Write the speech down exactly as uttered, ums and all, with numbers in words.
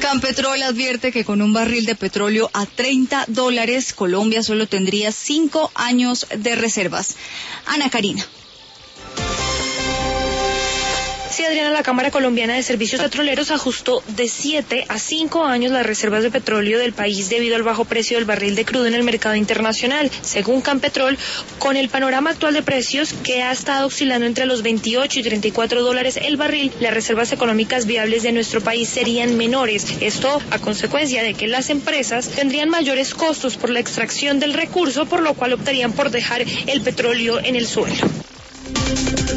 Campetrol advierte que con un barril de petróleo a treinta dólares, Colombia solo tendría cinco años de reservas. Ana Karina. Sí, Adriana, la Cámara Colombiana de Servicios Petroleros ajustó de siete a cinco años las reservas de petróleo del país debido al bajo precio del barril de crudo en el mercado internacional. Según Campetrol, con el panorama actual de precios que ha estado oscilando entre los veintiocho y treinta y cuatro dólares el barril, las reservas económicas viables de nuestro país serían menores. Esto a consecuencia de que las empresas tendrían mayores costos por la extracción del recurso, por lo cual optarían por dejar el petróleo en el suelo.